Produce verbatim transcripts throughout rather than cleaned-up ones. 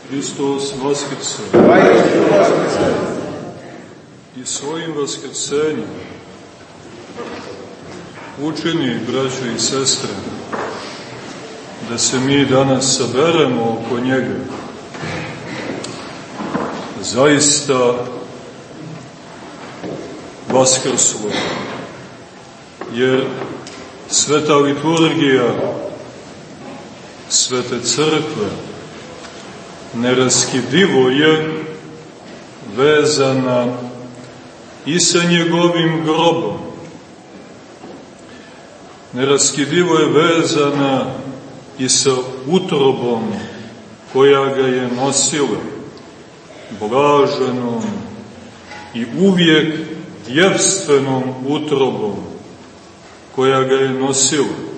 Hristos vaskrse. I svojim vaskrsenjem učini, braćo i sestre, da se mi danas saberemo oko njega. Zaista vaskrslo, jer sveta liturgija Svete crkve neraskidivo je vezana i sa njegovim grobom. Neraskidivo je vezana i sa utrobom koja ga je nosila, blaženom i uvijek djevstvenom utrobom koja ga je nosila.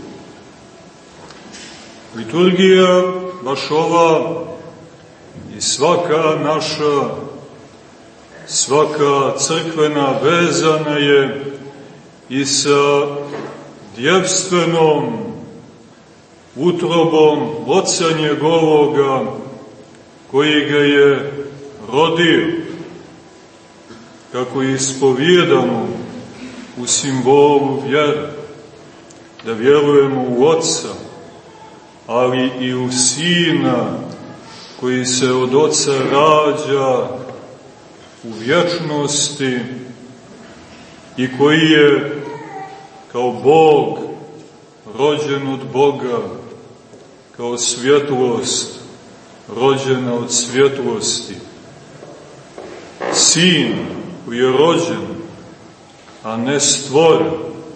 Liturgija, baš ova i svaka naša, svaka crkvena vezana je i sa djevstvenom utrobom Oca njegovoga koji ga je rodio, kako ispovijedamo u simbolu vjere, da vjerujemo u Oca, ali i u Sina koji se od Oca rađa u vječnosti i koji je kao Bog rođen od Boga, kao svjetlost rođena od svjetlosti. Sin koji je rođen, a ne stvoren.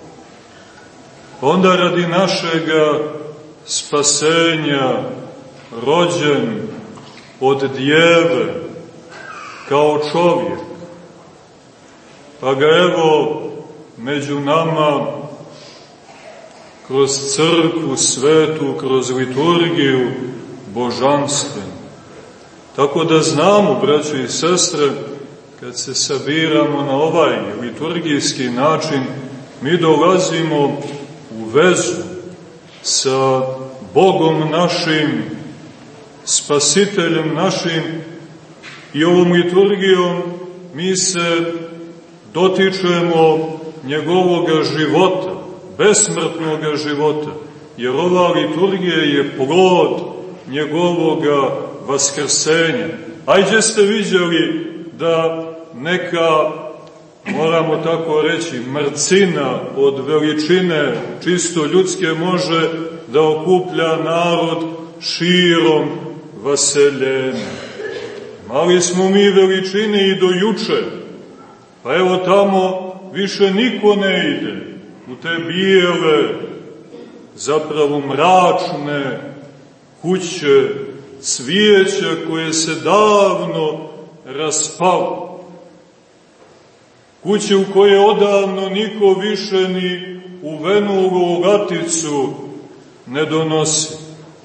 Onda radi našega spasenja rođen od djeve kao čovjek. Pa ga evo među nama kroz crkvu svetu, kroz liturgiju božanstvenu. Tako da znamo, braćo i sestre, kad se sabiramo na ovaj liturgijski način, mi dolazimo u vezu sa Bogom našim, Spasiteljem našim, i ovom liturgijom mi se dotičemo njegovoga života, besmrtnoga života, jer ova liturgija je plod njegovoga vaskrsenja. Ajde ste vidjeli da neka, moramo tako reći, mrcina od veličine čisto ljudske može da okuplja narod širom vaseljenja. Mali smo mi veličine i do juče, pa evo tamo više niko ne ide u te bijele, zapravo mračne kuće cvijeća koje se davno raspalo. Kuće u koje odavno niko više ni u venulu laticu ne donosi.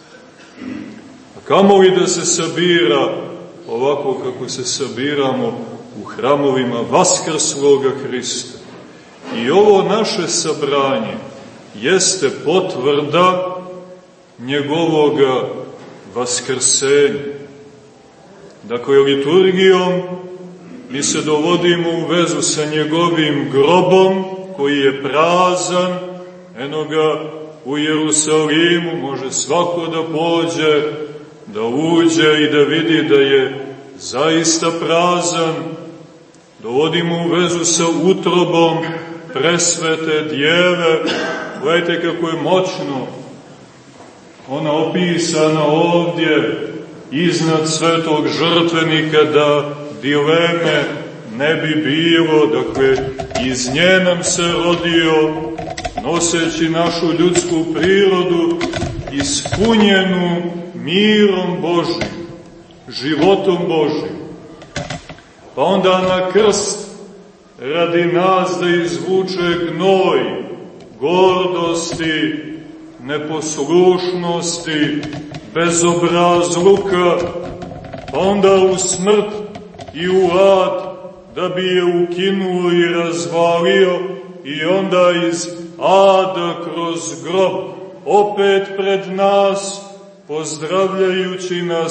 A kamoli da se sabira ovako kako se sabiramo u hramovima vaskrsloga Hrista. I ovo naše sabranje jeste potvrda njegovoga vaskrsenja. Dakle, liturgijom mi se dovodimo u vezu sa njegovim grobom koji je prazan. Eno ga u Jerusalimu, može svako da pođe, da uđe i da vidi da je zaista prazan. Dovodimo u vezu sa utrobom presvete djeve. Gledajte kako je moćno ona opisana ovdje iznad svetog žrtvenika, da dileme ne bi bilo. Dakle, iz nje nam se rodio, noseći našu ljudsku prirodu, ispunjenu mirom Božim, životom Božim. Pa onda na krst radi nas da izvuče gnoj gordosti, neposlušnosti, bezobrazluka, pa onda u smrt i u ad da bi je ukinuo i razvalio, i onda iz ada kroz grob opet pred nas, pozdravljajući nas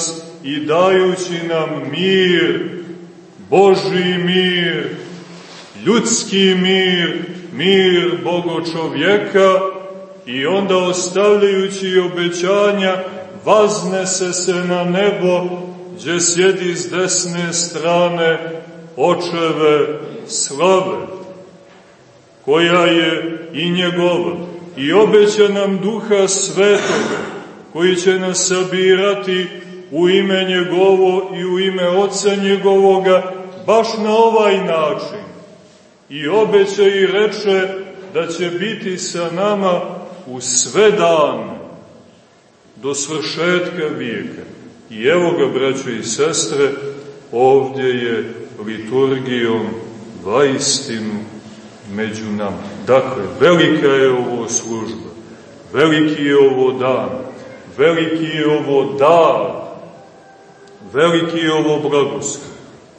i dajući nam mir, Božji mir, ljudski mir, mir Bogočovjeka, i onda ostavljajući obećanja vaznese se na nebo, gdje sjedi s desne strane Očeve slave, koja je i njegova, i obeća nam Duha Svetoga, koji će nas sabirati u ime njegovo i u ime Oca njegovoga, baš na ovaj način. I obeća i reče da će biti sa nama u sve dane, do svršetka vijeka. I evo ga, braćo i sestre, ovdje je liturgijom vaistinu među nama. Dakle, velika je ovo služba, veliki je ovo dan, veliki je ovo dar, veliki je ovo blagoslov.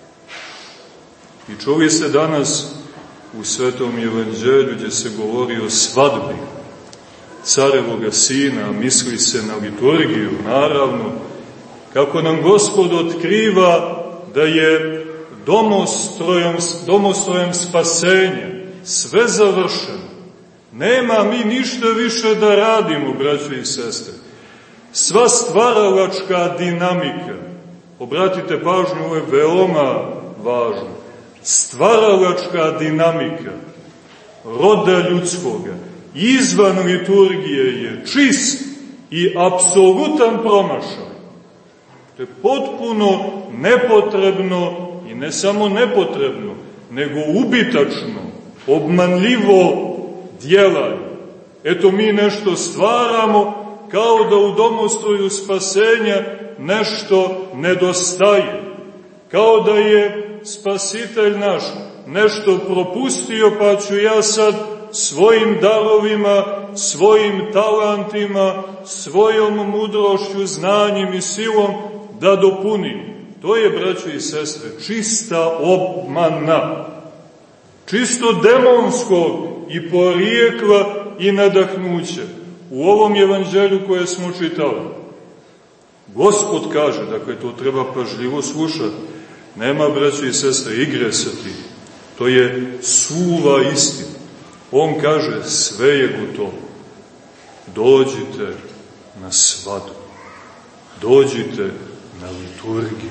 I čuli ste danas u Svetom Evanđelju, gdje se govori o svadbi carevoga sina, misli se na liturgiju, naravno, kako nam Gospod otkriva da je domostrojem, domostrojem spasenja sve završeno. Nema mi ništa više da radimo, braćo i sestre. Sva stvaralačka dinamika, obratite pažnju, ovo je veoma važno, stvaralačka dinamika roda ljudskoga izvan liturgije je čist i apsolutan promašaj. To je potpuno nepotrebno, i ne samo nepotrebno, nego ubitačno, obmanljivo djelanje. Eto, mi nešto stvaramo, kao da u domostroju spasenja nešto nedostaje. Kao da je Spasitelj naš nešto propustio, pa ću ja sad svojim darovima, svojim talentima, svojom mudrošću, znanjem i silom da dopunim. To je, braćo i sestre, čista obmana, čisto demonskog i porijekla i nadahnuća. U ovom evanđelju koje smo čitali, Gospod kaže, dakle, to treba pažljivo slušati, nema, braćo i sestre, igre sa tim. To je suva istina. On kaže, sve je gotovo. Dođite na svadbu. Dođite na liturgiju.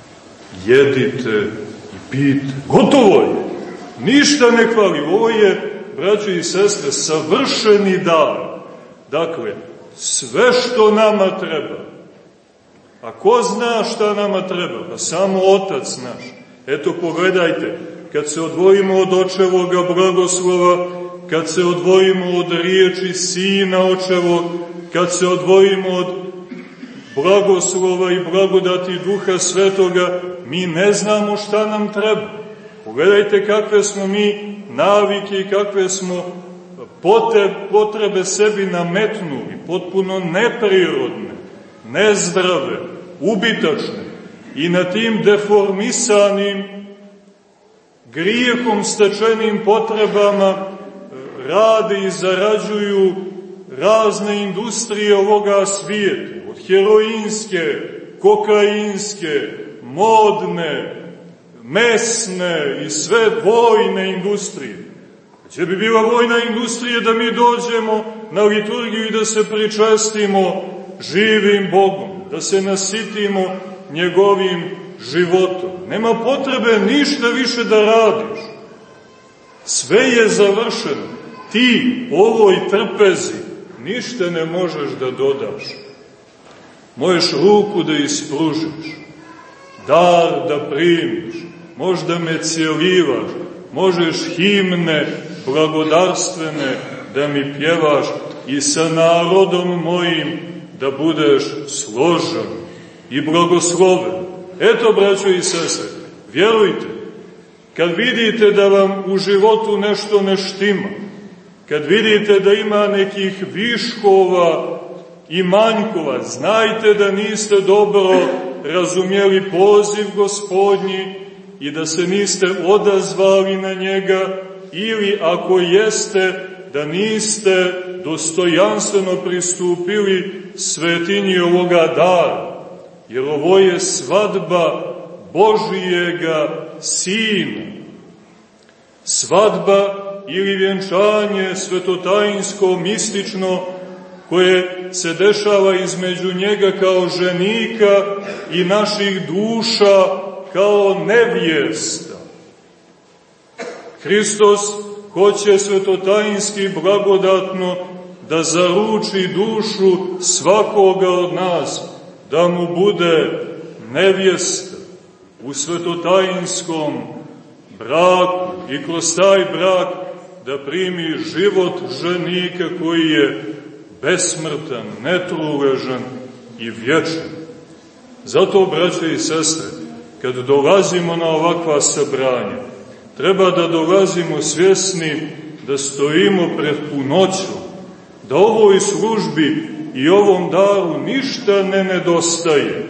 Jedite i pijte. Gotovo je. Ništa ne hvali. Ovo je, braćo i sestre, savršeni dar. Dakle, sve što nama treba. A ko zna šta nama treba? Pa samo Otac naš. Eto, pogledajte, kad se odvojimo od Očevoga blagoslova, kad se odvojimo od riječi Sina Očevog, kad se odvojimo od blagoslova i blagodati Duha Svetoga, mi ne znamo šta nam treba. Pogledajte kakve smo mi navike i kakve smo potrebe sebi nametnuli, potpuno neprirodne, nezdrave, ubitačne, i na tim deformisanim, grijehom stečenim potrebama rade i zarađuju razne industrije ovoga svijeta, od heroinske, kokainske, modne, mesne i sve vojne industrije. Gdje bi bila vojna industrija da mi dođemo na liturgiju i da se pričestimo živim Bogom, da se nasitimo njegovim životom. Nema potrebe ništa više da radiš. Sve je završeno. Ti ovoj trpezi ništa ne možeš da dodaš. Možeš ruku da ispružiš, dar da primiš, možda me cjelivaš, možeš himne blagodarstvene da mi pjevaš i sa narodom mojim da budeš složan i blagosloven. Eto, braćo i sestre, vjerujte, kad vidite da vam u životu nešto ne štima, kad vidite da ima nekih viškova i manjkova, znajte da niste dobro razumjeli poziv Gospodnji i da se niste odazvali na njega, ili ako jeste, da niste dostojanstveno pristupili svetinji ovoga dara. jer ovo je svadba Božijega Sina. Svadba ili vjenčanje svetotajinsko, mistično, koje se dešava između njega kao ženika i naših duša kao nevjesta. Hristos hoće svetotajinski blagodatno da zaruči dušu svakoga od nas, da mu bude nevjesta u svetotajinskom braku i kroz taj brak da primi život ženika koji je besmrtan, netruležan i vječan. Zato, braće i sestre, kad dolazimo na ovakva sabranja, treba da dolazimo svjesni da stojimo pred punoćom, da ovoj službi i ovom daru ništa ne nedostaje.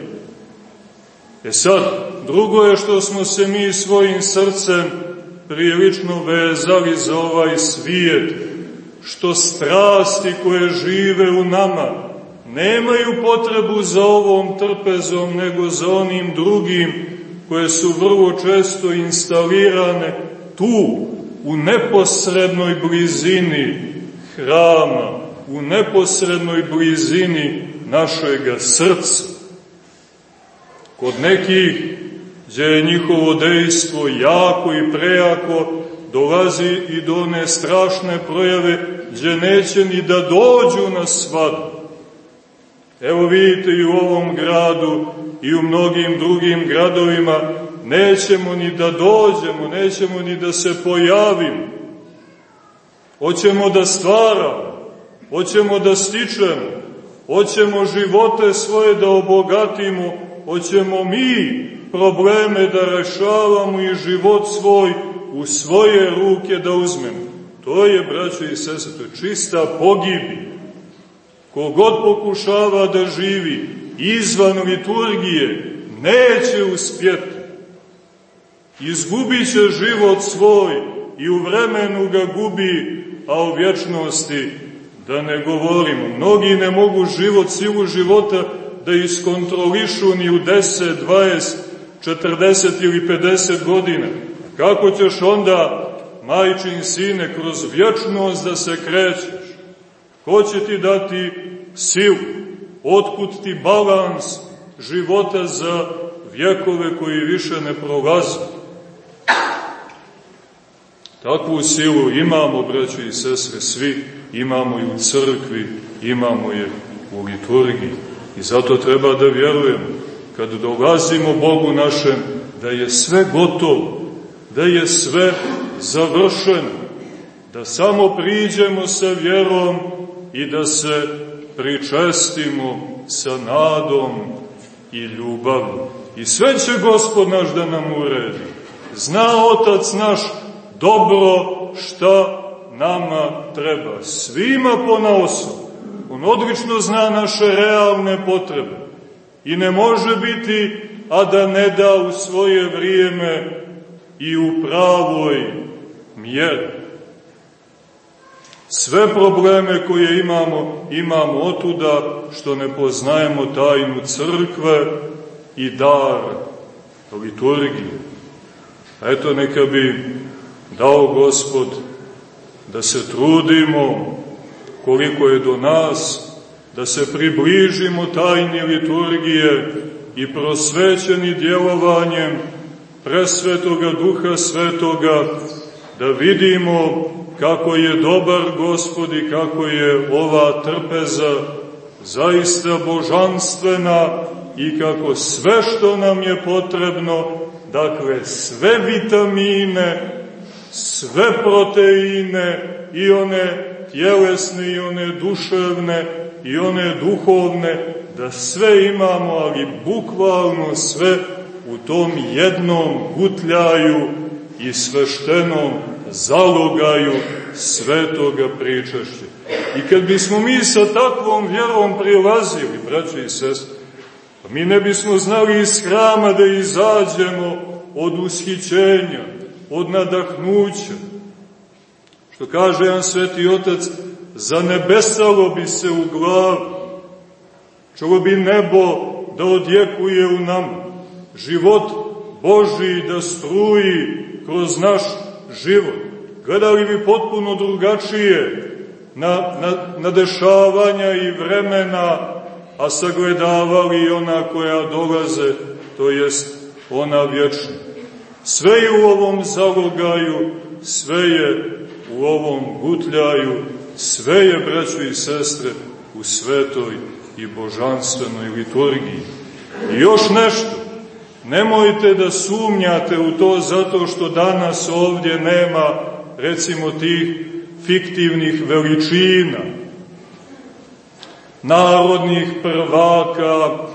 E sad, drugo je što smo se mi svojim srcem prilično vezali za ovaj svijet, što strasti koje žive u nama nemaju potrebu za ovom trpezom, nego za onim drugim koje su vrlo često instalirane tu, u neposrednoj blizini hrama, u neposrednoj blizini našega srca. Kod nekih, gdje je njihovo dejstvo jako i prejako, dolazi i do one strašne projave gdje neće ni da dođu na svadbu. Evo vidite i u ovom gradu i u mnogim drugim gradovima nećemo ni da dođemo, nećemo ni da se pojavimo. Hoćemo da stvaramo, hoćemo da stičemo, hoćemo živote svoje da obogatimo, hoćemo mi probleme da rešavamo i život svoj u svoje ruke da uzmemo. To je, braćo i sestre, to je čista pogibija. Kogod pokušava da živi izvan liturgije, neće uspjeti. Izgubit će život svoj i u vremenu ga gubi, a o vječnosti da ne govorimo. Mnogi ne mogu život, silu života da iskontrolišu ni u deset, dvadeset, četrdeset ili pedeset godina. Kako ćeš onda, majčin sine, kroz vječnost da se krećeš? Ko će ti dati silu? Otkud ti balans života za vjekove koji više ne prolaze? Takvu silu imamo, braće i sestre, svi imamo i u crkvi, imamo je u liturgiji. I zato treba da vjerujemo, kad dolazimo Bogu našem, da je sve gotovo, da je sve završeno, da samo priđemo sa vjerom i da se pričestimo sa nadom i ljubavlju. I sve će Gospod naš da nam uredi. Zna Otac naš dobro šta nama treba. Svima ponaosob. On odlično zna naše realne potrebe. I ne može biti, a da ne da u svoje vrijeme i u pravoj mjeri. Sve probleme koje imamo, imamo otuda što ne poznajemo tajnu crkve i dar liturgije. A eto, neka bi dao Gospod da se trudimo koliko je do nas, da se približimo tajni liturgije i prosvećeni djelovanjem presvetoga Duha Svetoga, da vidimo kako je dobar Gospod i kako je ova trpeza zaista božanstvena i kako sve što nam je potrebno, dakle sve vitamine, sve proteine i one tjelesne i one duševne i one duhovne, da sve imamo, ali bukvalno sve u tom jednom gutljaju i sveštenom zalogaju svetoga pričašća. I kad bismo mi sa takvom vjerom prilazili, braće i sestre, pa mi ne bismo znali iz hrama da izađemo od ushićenja, od nadahnuća. Što kaže jedan sveti otac, zanebesalo bi se u glavu, čulo bi nebo da odjekuje u nama, život Božji da struji kroz naš život. Gledali bi potpuno drugačije na, na, na dešavanja i vremena, a sagledavali ona koja dolaze, to jest ona vječna. Sve je u ovom zalogaju, sve je u ovom gutljaju, sve je, braćo i sestre, u svetoj i božanstvenoj liturgiji. I još nešto, nemojte da sumnjate u to zato što danas ovdje nema, recimo, tih fiktivnih veličina, narodnih prvaka, e,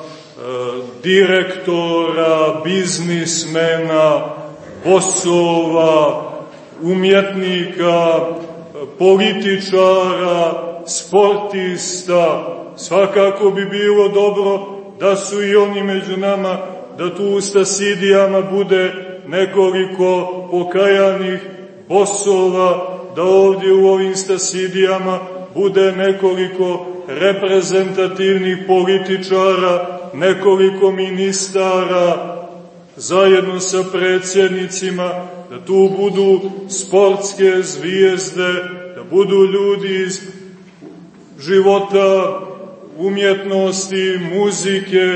direktora, biznismena, bosova, umjetnika, političara, sportista. Svakako bi bilo dobro da su i oni među nama, da tu u Stasidijama bude nekoliko pokajanih bosova, da ovdje u ovim Stasidijama bude nekoliko reprezentativnih političara, nekoliko ministara, zajedno sa predsjednicima, da tu budu sportske zvijezde, da budu ljudi iz života, umjetnosti, muzike,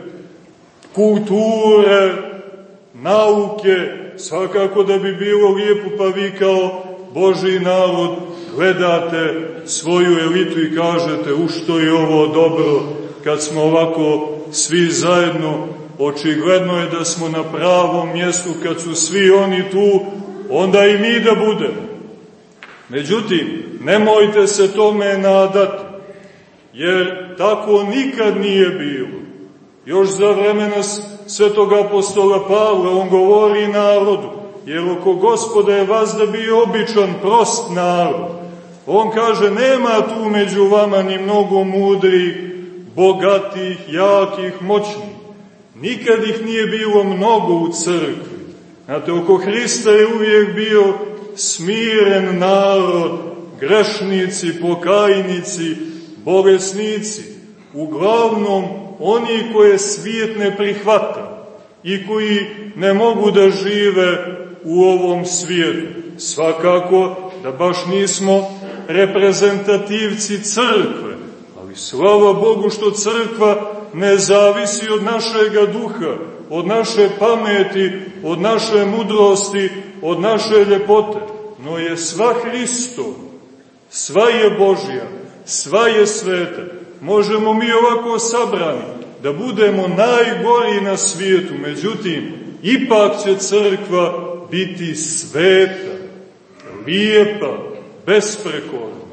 kulture, nauke. Svakako da bi bilo lijepo, pa vi kao Božji narod gledate svoju elitu i kažete u što je ovo dobro, kad smo ovako svi zajedno. Očigledno je da smo na pravom mjestu, kad su svi oni tu, onda i mi da budemo. Međutim, nemojte se tome nadati, jer tako nikad nije bilo. Još za vremena svetog apostola Pavla on govori narodu, jer oko Gospoda je vazda bio običan, prost narod. On kaže, nema tu među vama ni mnogo mudrih, bogatih, jakih, moćnih. Nikad ih nije bilo mnogo u crkvi. Znate, oko Hrista je uvijek bio smiren narod, grešnici, pokajnici, bolesnici. Uglavnom, oni koje svijet ne prihvata i koji ne mogu da žive u ovom svijetu. Svakako da baš nismo reprezentativci crkve, ali slava Bogu što crkva ne zavisi od našega duha, od naše pameti, od naše mudrosti, od naše ljepote, no je sva Hristova, sva je Božja, sva je sveta. Možemo mi ovako sabrani da budemo najgori na svijetu, međutim, ipak će crkva biti sveta, lijepa, besprekorna.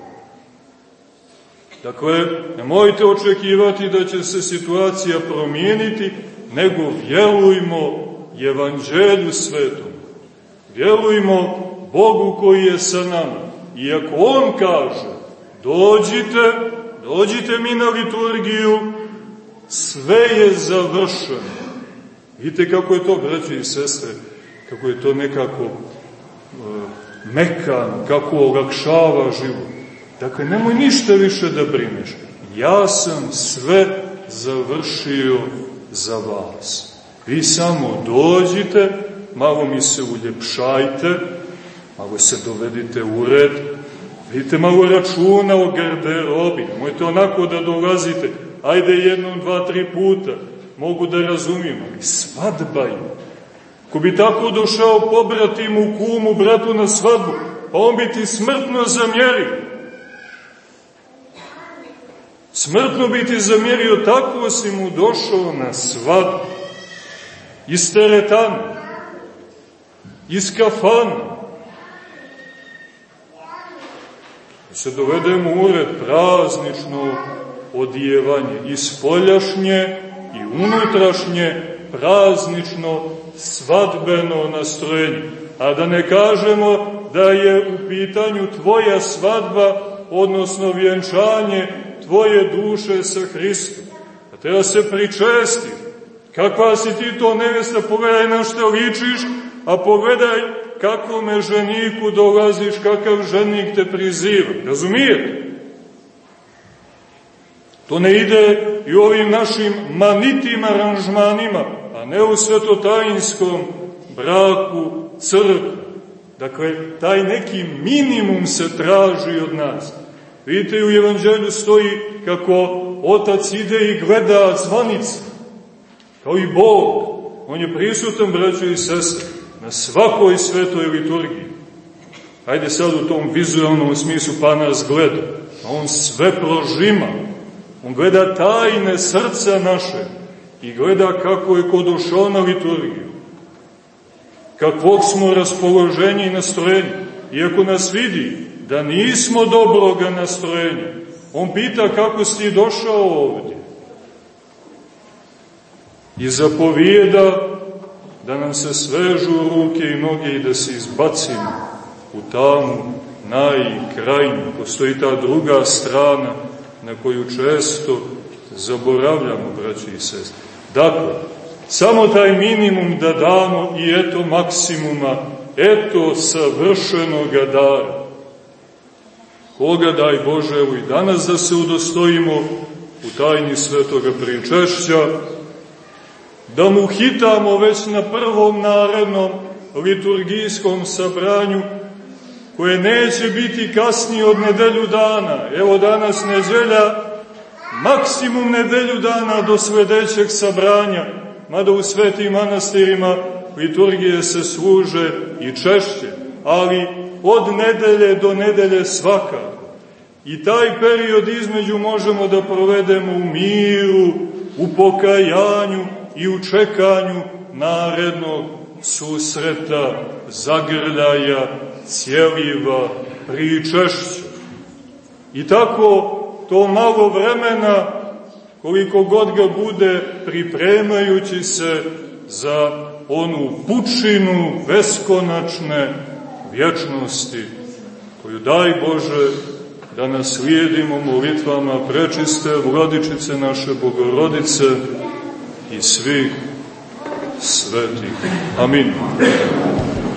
Dakle, nemojte očekivati da će se situacija promijeniti, nego vjerujmo Evanđelju svetom. Vjerujmo Bogu koji je sa nama. I ako On kaže, dođite, dođite mi na liturgiju, sve je završeno. Vidite kako je to, braći i sestre, kako je to nekako uh, mekano, kako olakšava život. Dakle, nemoj ništa više da brineš. Ja sam sve završio za vas. Vi samo dođite, malo mi se uljepšajte, malo se dovedite u red, vidite malo računa o garderobi, nemojte onako da dolazite, ajde jednom, dva, tri puta, mogu da razumijem, ali svadba je. Ko bi tako došao pobratimu, kumu, bratu na svadbu, pa on bi ti smrtno zamjerio. Smrtno bi ti zamjerio, tako si mu došao na svadbu. Iz teretana, iz kafana. Da se dovedemo u ured, praznično odijevanje, i spoljašnje i unutrašnje praznično svadbeno nastrojenje. A da ne kažemo da je u pitanju tvoja svadba, odnosno vjenčanje tvoje duše sa Hristom. A treba se pričestiti. Kakva si ti to nevesta, pogledaj na što ličiš, a pogledaj kakvome ženiku dolaziš, kakav ženik te priziva. Razumijete? To ne ide i ovim našim manitim aranžmanima, a ne u svetotajinskom braku crkve. Dakle, taj neki minimum se traži od nas. Vidite, u Evanđelju stoji kako Otac ide i gleda zvanice, kao i Bog. On je prisutan, braćo i sestre, na svakoj svetoj liturgiji. Hajde sad u tom vizualnom smislu, pa nas gleda. A on sve prožima. On gleda tajne srca naše i gleda kako je ko došao na liturgiju. Kakvog smo raspoloženja i nastrojenja. Iako nas vidi da nismo dobroga nastrojenja, on pita kako si došao ovdje. I zapovijeda da nam se svežu ruke i noge i da se izbacimo u tamu najkrajnju. Postoji ta druga strana na koju često zaboravljamo, braći i sestre. Dakle, samo taj minimum da damo i eto maksimuma, eto savršenoga dara. Koga daj Bože, evo i danas da se udostojimo u tajni svetoga pričešća, da mu hitamo već na prvom narednom liturgijskom sabranju, koje neće biti kasnije od nedelju dana. Evo danas nedelja, maksimum nedelju dana do sledećeg sabranja, mada u svetim manastirima liturgije se služe i češće, ali od nedelje do nedelje svakako. I taj period između možemo da provedemo u miru, u pokajanju i u čekanju narednog susreta, zagrljaja, cjeliva, pričešća. I tako to malo vremena, koliko god ga bude, pripremajući se za onu pučinu beskonačne vječnosti, koju daj Bože da naslijedimo molitvama prečiste Vladičice naše Bogorodice i svih svetih. Amin.